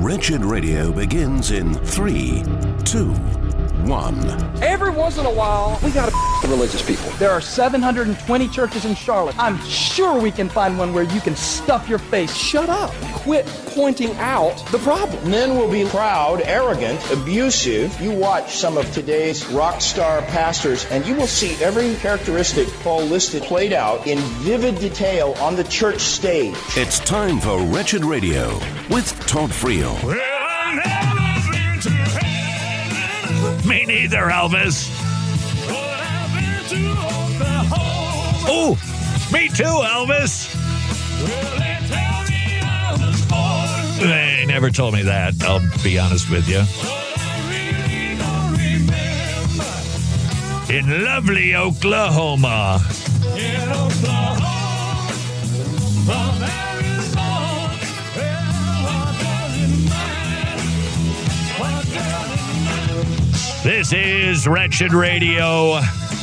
Wretched Radio begins in 3, 2, 1. Every once in a while, we got to religious people. There are 720 churches in Charlotte. I'm sure we can find one where you can stuff your face. Shut up. Quit pointing out the problem. Men will be proud, arrogant, abusive. You watch some of today's rock star pastors, and you will see every characteristic Paul listed played out in vivid detail on the church stage. It's time for Wretched Radio with Todd Friel. Well, I've never been to heaven. Me neither, Elvis. But I've been to Oklahoma. Oh, me too, Elvis. Well, they tell me I was born. They never told me that, I'll be honest with you. But I really don't remember. In lovely Oklahoma. In Oklahoma. From Arizona. Well, what does it matter? What does it matter? This is Wretched Radio,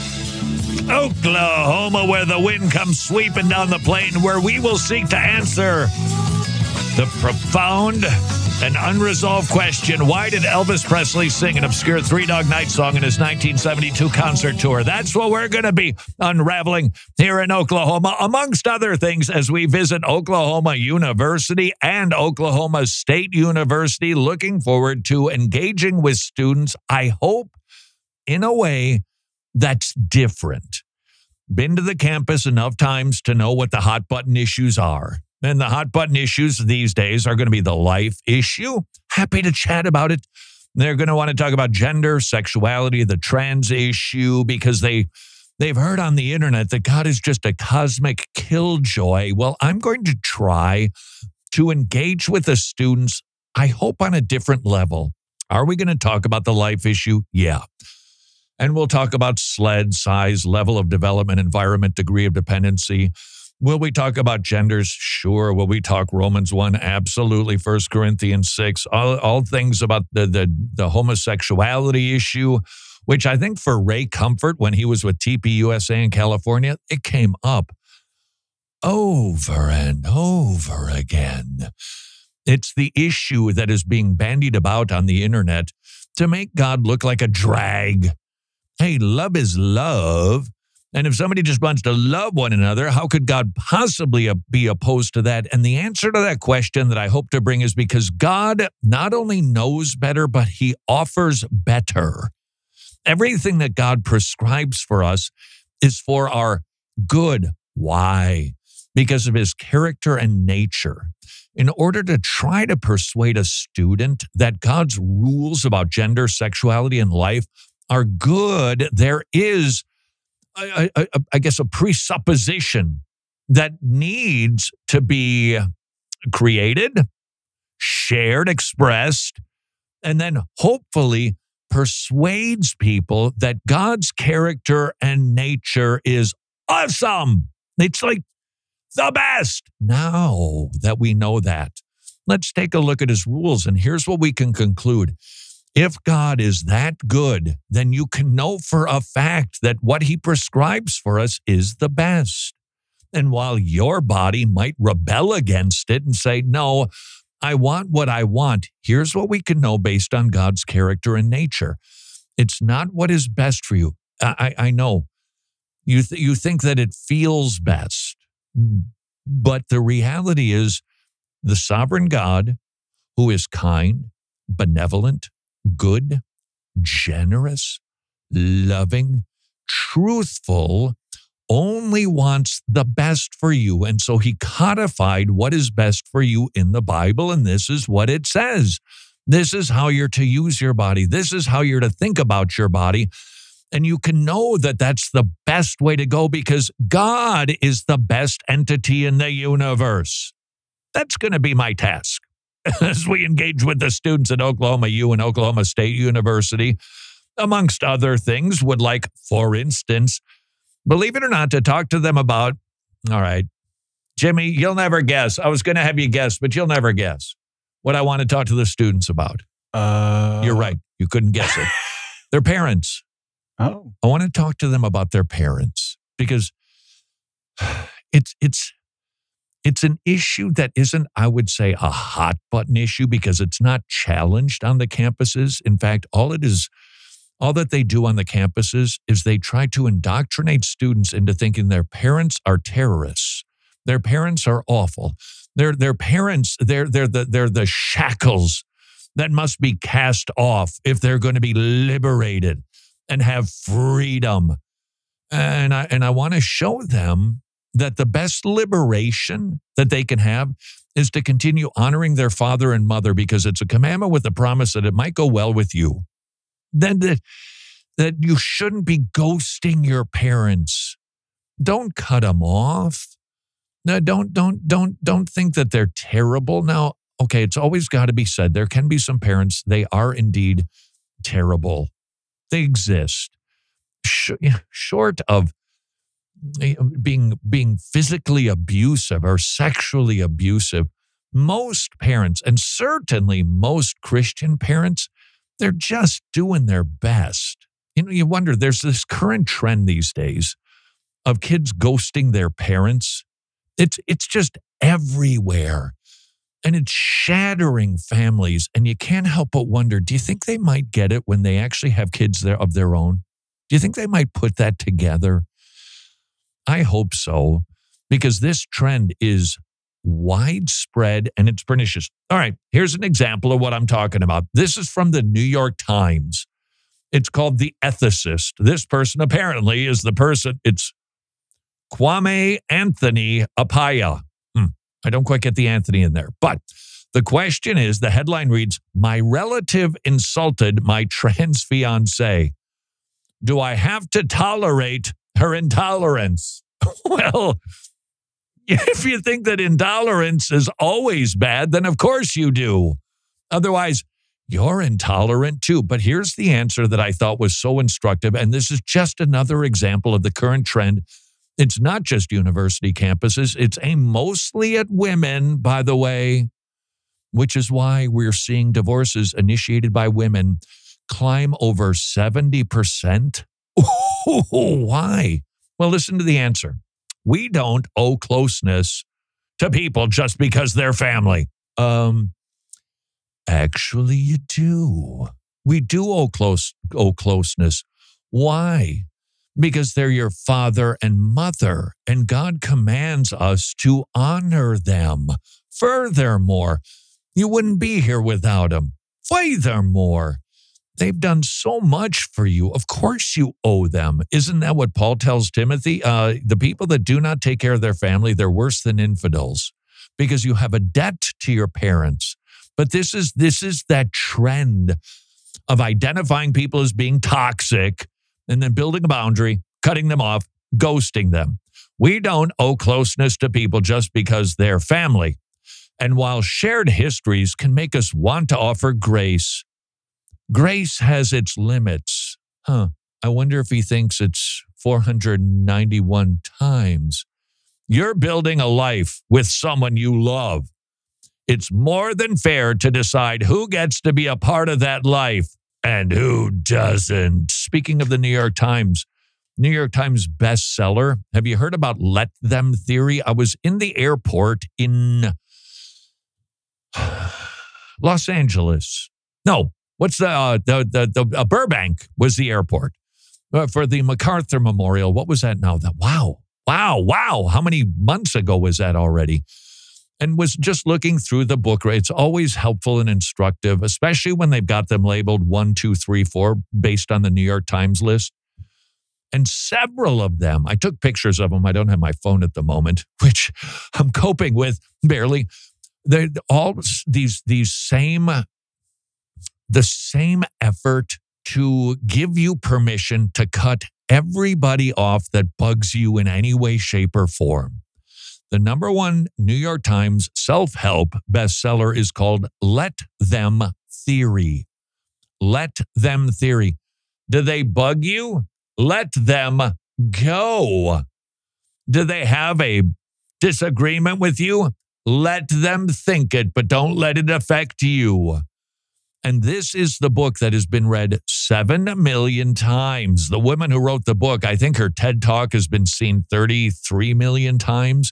Oklahoma, where the wind comes sweeping down the plain, where we will seek to answer the profound and unresolved question, why did Elvis Presley sing an obscure Three Dog Night song in his 1972 concert tour? That's what we're going to be unraveling here in Oklahoma, amongst other things, as we visit Oklahoma University and Oklahoma State University, looking forward to engaging with students, I hope, in a way that's different. Been to the campus enough times to know what the hot button issues are. And the hot button issues these days are going to be the life issue. Happy to chat about it. They're going to want to talk about gender, sexuality, the trans issue, because they've heard on the internet that God is just a cosmic killjoy. Well, I'm going to try to engage with the students, I hope on a different level. Are we going to talk about the life issue? Yeah. And we'll talk about SLED, size, level of development, environment, degree of dependency. Will we talk about genders? Sure. Will we talk Romans 1? Absolutely. 1 Corinthians 6. All things about the homosexuality issue, which I think for Ray Comfort, when he was with TPUSA in California, it came up over and over again. It's the issue that is being bandied about on the internet to make God look like a drag. Hey, love is love. And if somebody just wants to love one another, how could God possibly be opposed to that? And the answer to that question that I hope to bring is because God not only knows better, but he offers better. Everything that God prescribes for us is for our good. Why? Because of his character and nature. In order to try to persuade a student that God's rules about gender, sexuality, and life are good, there is I guess a presupposition that needs to be created, shared, expressed, and then hopefully persuades people that God's character and nature is awesome. It's like the best. Now that we know that, let's take a look at his rules. And here's what we can conclude. If God is that good, then you can know for a fact that what he prescribes for us is the best. And while your body might rebel against it and say, no, I want what I want, here's what we can know based on God's character and nature. It's not what is best for you. I know. You think that it feels best. But the reality is the sovereign God, who is kind, benevolent, good, generous, loving, truthful, only wants the best for you. And so he codified what is best for you in the Bible, and this is what it says. This is how you're to use your body. This is how you're to think about your body. And you can know that that's the best way to go because God is the best entity in the universe. That's going to be my task. As we engage with the students at Oklahoma U and Oklahoma State University, amongst other things, would like, for instance, believe it or not, to talk to them about, all right, Jimmy, you'll never guess. I was going to have you guess, but you'll never guess what I want to talk to the students about. You're right. You couldn't guess it. Their parents. Oh. I want to talk to them about their parents because it's It's an issue that isn't, I would say, a hot button issue because it's not challenged on the campuses. In fact, all that they do on the campuses is they try to indoctrinate students into thinking their parents are terrorists. Their parents are awful. Their parents, they're the shackles that must be cast off if they're going to be liberated and have freedom. And I want to show them that the best liberation that they can have is to continue honoring their father and mother because it's a commandment with the promise that it might go well with you. Then that you shouldn't be ghosting your parents. Don't cut them off. No, don't think that they're terrible. Now, okay, it's always got to be said. There can be some parents, they are indeed terrible. They exist. Short of being physically abusive or sexually abusive, most parents, and certainly most Christian parents, they're just doing their best. You wonder, there's this current trend these days of kids ghosting their parents. It's just everywhere. And it's shattering families. And you can't help but wonder, do you think they might get it when they actually have kids of their own? Do you think they might put that together? I hope so, because this trend is widespread and it's pernicious. All right, here's an example of what I'm talking about. This is from the New York Times. It's called The Ethicist. This person apparently is the person, it's Kwame Anthony Appiah. I don't quite get the Anthony in there. But the question is, the headline reads, "My relative insulted my trans fiancé. Do I have to tolerate her intolerance?" Well, if you think that intolerance is always bad, then of course you do. Otherwise, you're intolerant too. But here's the answer that I thought was so instructive. And this is just another example of the current trend. It's not just university campuses. It's aimed mostly at women, by the way, which is why we're seeing divorces initiated by women climb over 70%. Why? Well, listen to the answer. We don't owe closeness to people just because they're family. Actually, you do. We do owe closeness. Why? Because they're your father and mother, and God commands us to honor them. Furthermore, you wouldn't be here without them. Furthermore, they've done so much for you. Of course you owe them. Isn't that what Paul tells Timothy? The people that do not take care of their family, they're worse than infidels because you have a debt to your parents. But this is that trend of identifying people as being toxic and then building a boundary, cutting them off, ghosting them. We don't owe closeness to people just because they're family. And while shared histories can make us want to offer grace, grace has its limits. I wonder if he thinks it's 491 times. You're building a life with someone you love. It's more than fair to decide who gets to be a part of that life and who doesn't. Speaking of the New York Times bestseller. Have you heard about Let Them Theory? I was in the airport in Los Angeles. No, what's the Burbank was the airport for the MacArthur Memorial. What was that now? Wow. How many months ago was that already? And was just looking through the book. It's always helpful and instructive, especially when they've got them labeled 1, 2, 3, 4 based on the New York Times list. And several of them, I took pictures of them. I don't have my phone at the moment, which I'm coping with barely. They're all the same effort to give you permission to cut everybody off that bugs you in any way, shape, or form. The number one New York Times self-help bestseller is called Let Them Theory. Let Them Theory. Do they bug you? Let them go. Do they have a disagreement with you? Let them think it, but don't let it affect you. And this is the book that has been read 7 million times. The woman who wrote the book, I think her TED Talk has been seen 33 million times.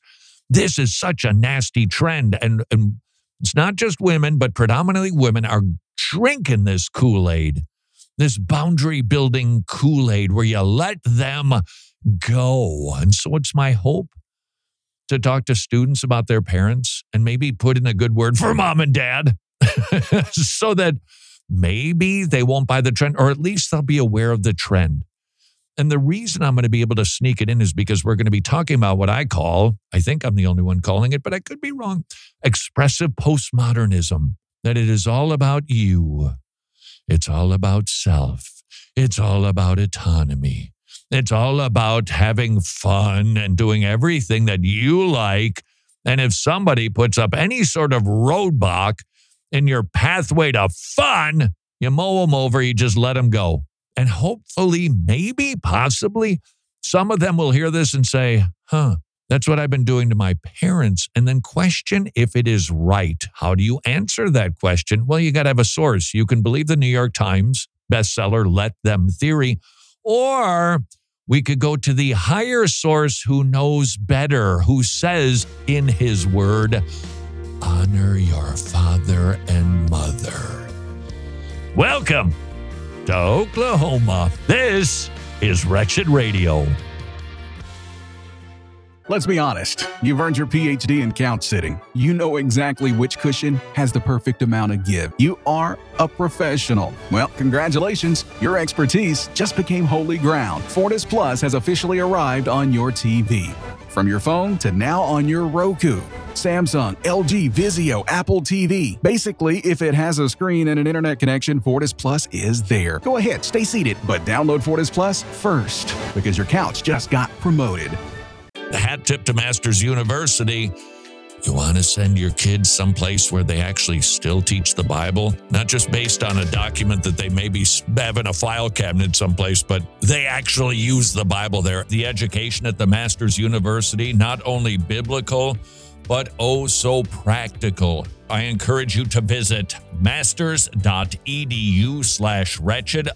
This is such a nasty trend. And it's not just women, but predominantly women are drinking this Kool-Aid, this boundary-building Kool-Aid where you let them go. And so it's my hope to talk to students about their parents and maybe put in a good word for mom and dad so that maybe they won't buy the trend, or at least they'll be aware of the trend. And the reason I'm going to be able to sneak it in is because we're going to be talking about what I think I'm the only one calling it, but I could be wrong, expressive postmodernism, that it is all about you. It's all about self. It's all about autonomy. It's all about having fun and doing everything that you like. And if somebody puts up any sort of roadblock in your pathway to fun, you mow them over, you just let them go. And hopefully, maybe, possibly, some of them will hear this and say, that's what I've been doing to my parents, and then question if it is right. How do you answer that question? Well, you got to have a source. You can believe the New York Times bestseller, Let Them Theory, or we could go to the higher source who knows better, who says in his word, honor your father and mother. Welcome to Oklahoma. This is Wretched Radio. Let's be honest. You've earned your PhD in couch sitting. You know exactly which cushion has the perfect amount of give. You are a professional. Well, congratulations. Your expertise just became holy ground. Fortis Plus has officially arrived on your TV. From your phone to now on your Roku, Samsung, LG, Vizio, Apple TV. Basically, if it has a screen and an internet connection, Fortis Plus is there. Go ahead, stay seated, but download Fortis Plus first because your couch just got promoted. The hat tip to Masters University. You want to send your kids someplace where they actually still teach the Bible, not just based on a document that they maybe have in a file cabinet someplace, but they actually use the Bible there. The education at the Masters University, not only biblical, but oh so practical. I encourage you to visit masters.edu/wretched,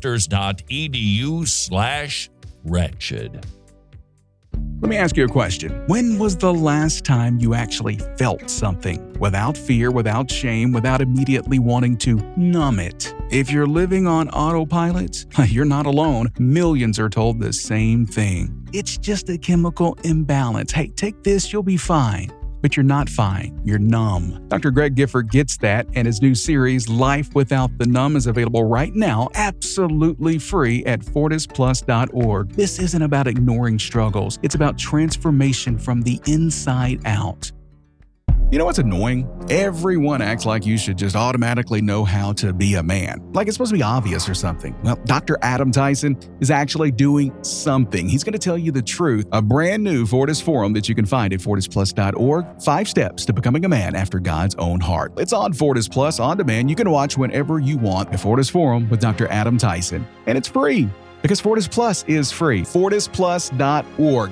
masters.edu/wretched. Let me ask you a question. When was the last time you actually felt something without fear, without shame, without immediately wanting to numb it? If you're living on autopilot, you're not alone. Millions are told the same thing. It's just a chemical imbalance. Hey, take this, you'll be fine. But you're not fine. You're numb. Dr. Greg Gifford gets that, and his new series, Life Without the Numb, is available right now, absolutely free at fortisplus.org. This isn't about ignoring struggles. It's about transformation from the inside out. You know what's annoying? Everyone acts like you should just automatically know how to be a man. Like it's supposed to be obvious or something. Well, Dr. Adam Tyson is actually doing something. He's going to tell you the truth. A brand new Fortis Forum that you can find at fortisplus.org. 5 steps to becoming a man after God's own heart. It's on Fortis Plus on demand. You can watch whenever you want the Fortis Forum with Dr. Adam Tyson. And it's free because Fortis Plus is free. fortisplus.org.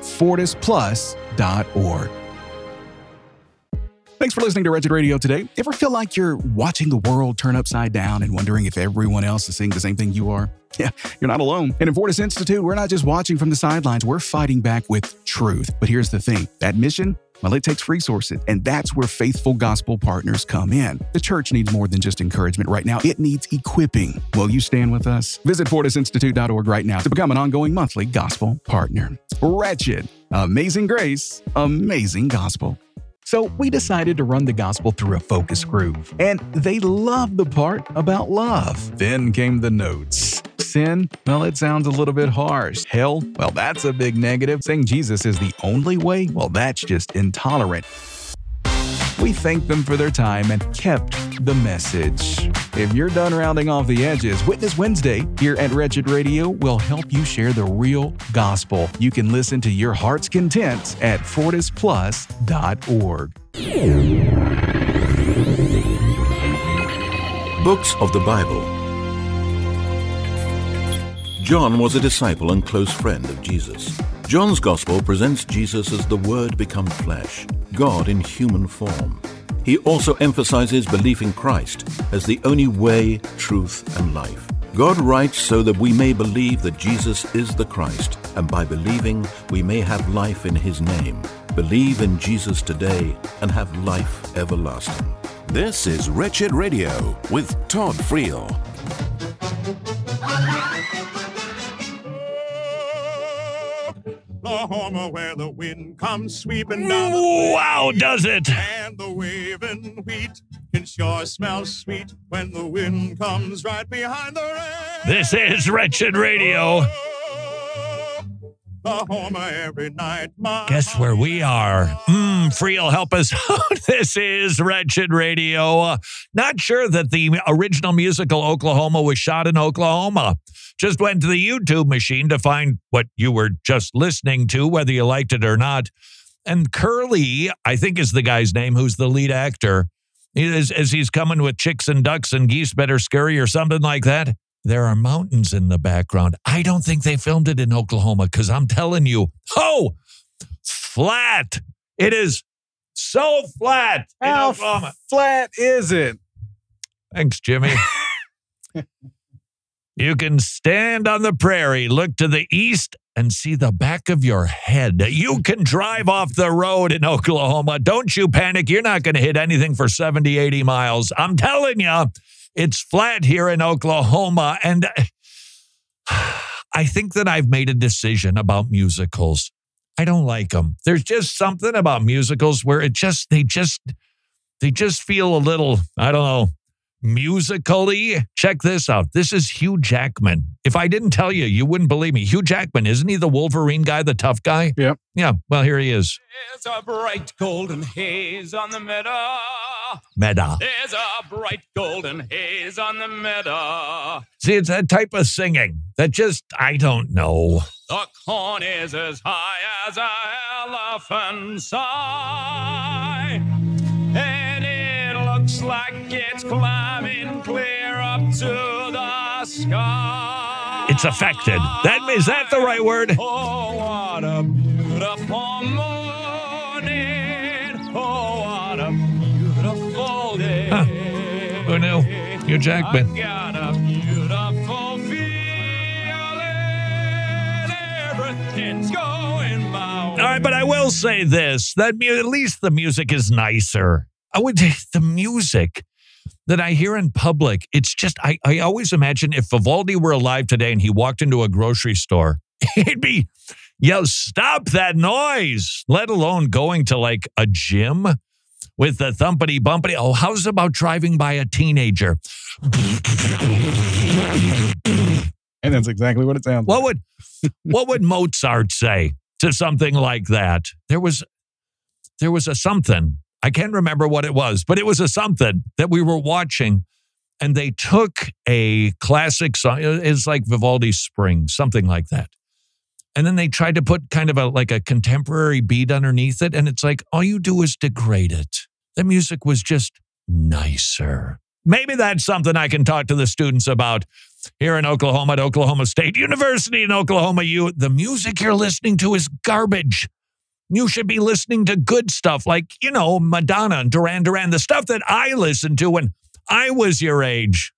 fortisplus.org. Thanks for listening to Wretched Radio today. Ever feel like you're watching the world turn upside down and wondering if everyone else is seeing the same thing you are? Yeah, you're not alone. And in Fortis Institute, we're not just watching from the sidelines, we're fighting back with truth. But here's the thing, that mission, well, it takes resources, and that's where faithful gospel partners come in. The church needs more than just encouragement right now. It needs equipping. Will you stand with us? Visit fortisinstitute.org right now to become an ongoing monthly gospel partner. Wretched, amazing grace, amazing gospel. So we decided to run the gospel through a focus group, and they loved the part about love. Then came the notes. Sin, well, it sounds a little bit harsh. Hell, well, that's a big negative. Saying Jesus is the only way, well, that's just intolerant. We thanked them for their time and kept the message. If you're done rounding off the edges, Witness Wednesday here at Wretched Radio will help you share the real gospel. You can listen to your heart's content at fortisplus.org. Books of the Bible. John was a disciple and close friend of Jesus. John's Gospel presents Jesus as the Word become flesh, God in human form. He also emphasizes belief in Christ as the only way, truth, and life. God writes so that we may believe that Jesus is the Christ, and by believing, we may have life in His name. Believe in Jesus today and have life everlasting. This is Wretched Radio with Todd Friel. Oklahoma, where the wind comes sweeping down the Wow, does it? and the waving wheat can sure smell sweet when the wind comes right behind the rain. This is Wretched Radio. Oklahoma every night. Guess where we are? Friel, help us out. This is Wretched Radio. Not sure that the original musical Oklahoma was shot in Oklahoma. Just went to the YouTube machine to find what you were just listening to, whether you liked it or not. And Curly, I think is the guy's name, who's the lead actor, as he's coming with chicks and ducks and geese better scurry or something like that. There are mountains in the background. I don't think they filmed it in Oklahoma because I'm telling you, flat. It is so flat in Oklahoma. Flat is it? Thanks, Jimmy. You can stand on the prairie, look to the east, and see the back of your head. You can drive off the road in Oklahoma. Don't you panic. You're not going to hit anything for 70, 80 miles. I'm telling you, it's flat here in Oklahoma. And I think that I've made a decision about musicals. I don't like them. There's just something about musicals where they just feel a little, I don't know, musically. Check this out. This is Hugh Jackman. If I didn't tell you, you wouldn't believe me. Hugh Jackman, isn't he the Wolverine guy, the tough guy? Yep. Yeah, well, here he is. There's a bright golden haze on the meadow. There's a bright golden haze on the meadow. See, it's that type of singing that just, I don't know. The corn is as high as an elephant's eye. And it looks like it's climbing clear up to the sky. It's affected. Is that the right word? Oh, what a beautiful morning. Oh, what a beautiful day. Who knew? Hugh Jackman. I got a beautiful feeling. Everything's going my way. All right, but I will say this, that at least the music is nicer. I would say the music that I hear in public, it's just, I always imagine if Vivaldi were alive today and he walked into a grocery store, he'd be, stop that noise, let alone going to like a gym with the thumpity bumpity. Oh, how's about driving by a teenager? And that's exactly what it sounds like. What would Mozart say to something like that? There was a something. I can't remember what it was, but it was a something that we were watching, and they took a classic song. It's like Vivaldi's Spring, something like that. And then they tried to put kind of like a contemporary beat underneath it, and it's like, all you do is degrade it. The music was just nicer. Maybe that's something I can talk to the students about here in Oklahoma at Oklahoma State University in Oklahoma. The music you're listening to is garbage. You should be listening to good stuff like, Madonna and Duran Duran, the stuff that I listened to when I was your age.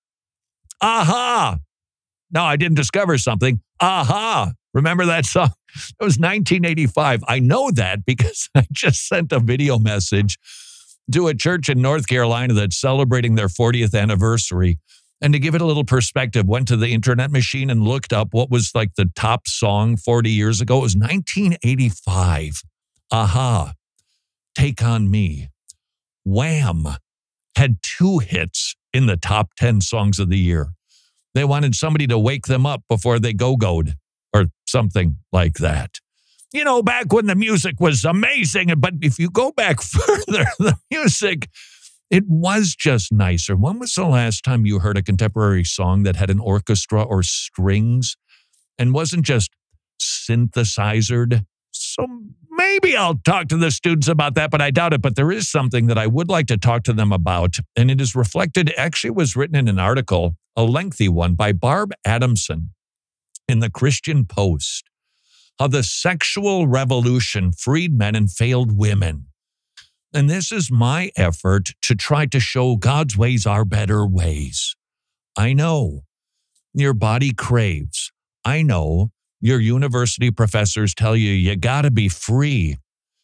Aha. No, I didn't discover something. Aha. Remember that song? It was 1985. I know that because I just sent a video message to a church in North Carolina that's celebrating their 40th anniversary. And to give it a little perspective, went to the internet machine and looked up what was like the top song 40 years ago. It was 1985. Aha, Take On Me. Wham had 2 hits in the top 10 songs of the year. They wanted somebody to wake them up before they go-goed or something like that. Back when the music was amazing, but if you go back further, the music, it was just nicer. When was the last time you heard a contemporary song that had an orchestra or strings and wasn't just synthesized? So maybe I'll talk to the students about that, but I doubt it. But there is something that I would like to talk to them about, and it is reflected, actually was written in an article, a lengthy one, by Barb Adamson in the Christian Post, how the sexual revolution freed men and failed women. And this is my effort to try to show God's ways are better ways. I know your body craves. I know your university professors tell you got to be free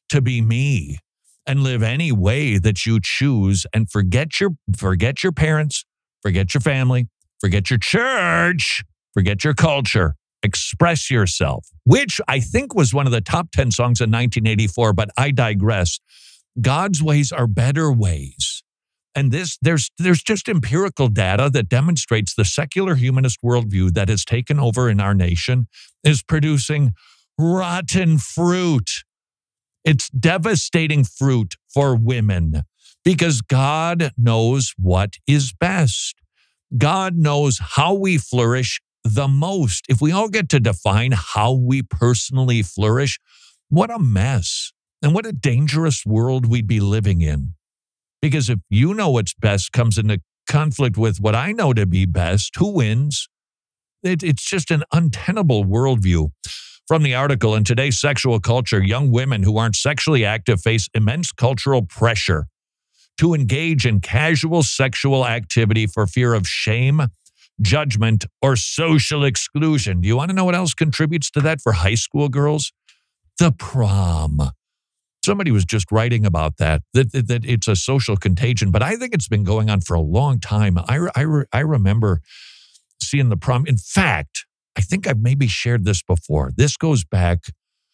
to be me and live any way that you choose and forget your parents, forget your family, forget your church, forget your culture. Express yourself, which I think was one of the top 10 songs in 1984, but I digress. God's ways are better ways. And there's just empirical data that demonstrates the secular humanist worldview that has taken over in our nation is producing rotten fruit. It's devastating fruit for women because God knows what is best. God knows how we flourish the most. If we all get to define how we personally flourish, what a mess and what a dangerous world we'd be living in. Because if you know what's best comes into conflict with what I know to be best, who wins? It's just an untenable worldview. From the article, in today's sexual culture, young women who aren't sexually active face immense cultural pressure to engage in casual sexual activity for fear of shame, judgment, or social exclusion. Do you want to know what else contributes to that for high school girls? The prom. Somebody was just writing about that it's a social contagion, but I think it's been going on for a long time. I remember seeing the prom. In fact, I think I've maybe shared this before. This goes back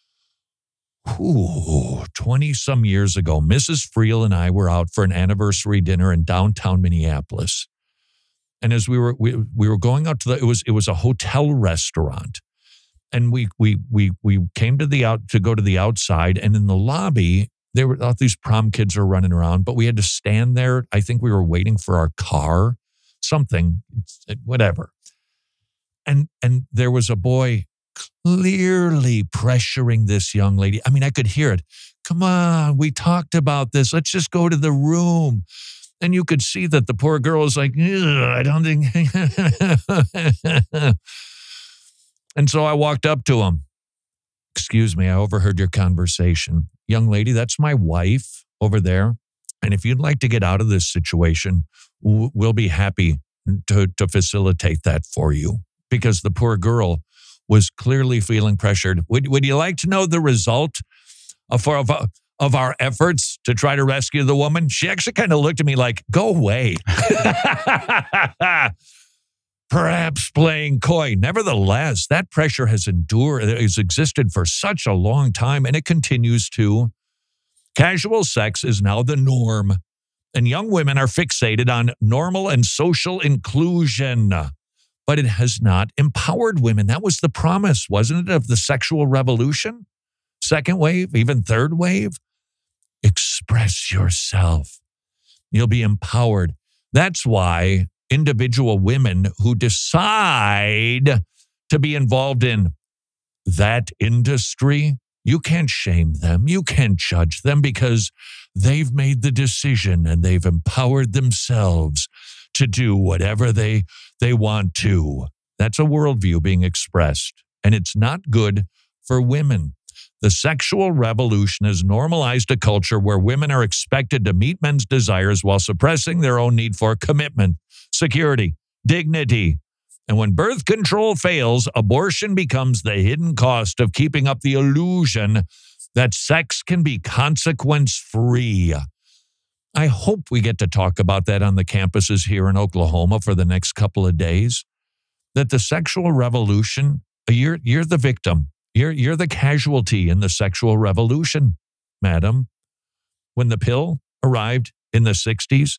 20-some years ago. Mrs. Friel and I were out for an anniversary dinner in downtown Minneapolis. And as we were going out to it was a hotel restaurant, and we came to go to the outside, and in the lobby there were all these prom kids are running around, but we had to stand there. I think we were waiting for our car, something, whatever. And there was a boy clearly pressuring this young lady. I mean, I could hear it. Come on, we talked about this. Let's just go to the room. And you could see that the poor girl was like, I don't think. And so I walked up to him. Excuse me, I overheard your conversation. Young lady, that's my wife over there. And if you'd like to get out of this situation, we'll be happy to facilitate that for you. Because the poor girl was clearly feeling pressured. Would you like to know the result of our efforts to try to rescue the woman? She actually kind of looked at me like, go away. Perhaps playing coy. Nevertheless, that pressure has existed for such a long time, and it continues to. Casual sex is now the norm, and young women are fixated on normal and social inclusion. But it has not empowered women. That was the promise, wasn't it, of the sexual revolution? Second wave, even third wave? Express yourself. You'll be empowered. That's why individual women who decide to be involved in that industry, you can't shame them. You can't judge them because they've made the decision and they've empowered themselves to do whatever they want to. That's a worldview being expressed, and it's not good for women. The sexual revolution has normalized a culture where women are expected to meet men's desires while suppressing their own need for commitment, security, dignity. And when birth control fails, abortion becomes the hidden cost of keeping up the illusion that sex can be consequence-free. I hope we get to talk about that on the campuses here in Oklahoma for the next couple of days. That the sexual revolution, you're the victim. You're the casualty in the sexual revolution, madam. When the pill arrived in the 60s,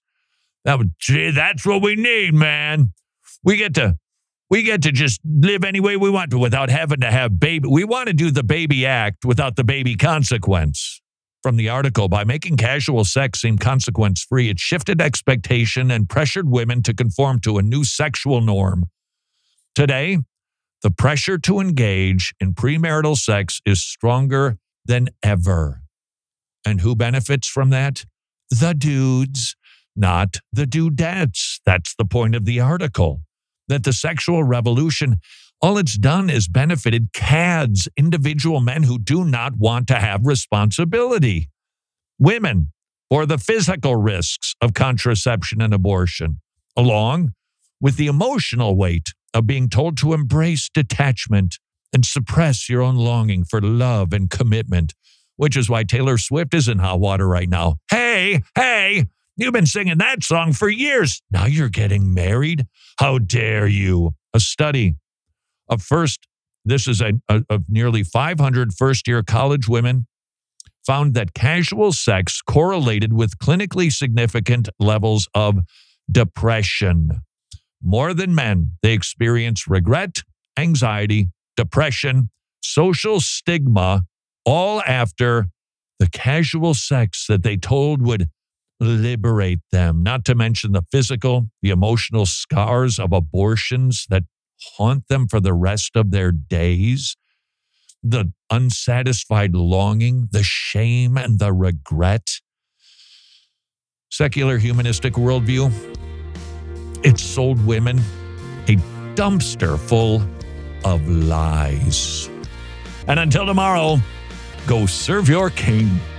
that's what we need, man. We get to just live any way we want to without having to have baby. We want to do the baby act without the baby consequence. From the article, by making casual sex seem consequence-free, it shifted expectation and pressured women to conform to a new sexual norm. Today, the pressure to engage in premarital sex is stronger than ever. And who benefits from that? The dudes, not the dudettes. That's the point of the article. That the sexual revolution, all it's done is benefited CADs, individual men who do not want to have responsibility. Women, for the physical risks of contraception and abortion, along with the emotional weight of being told to embrace detachment and suppress your own longing for love and commitment, which is why Taylor Swift is in hot water right now. Hey, you've been singing that song for years. Now you're getting married? How dare you? A study of nearly 500 first-year college women found that casual sex correlated with clinically significant levels of depression. More than men, they experience regret, anxiety, depression, social stigma, all after the casual sex that they told would liberate them, not to mention the physical, the emotional scars of abortions that haunt them for the rest of their days, the unsatisfied longing, the shame, and the regret. Secular humanistic worldview, it sold women a dumpster full of lies. And until tomorrow, go serve your king.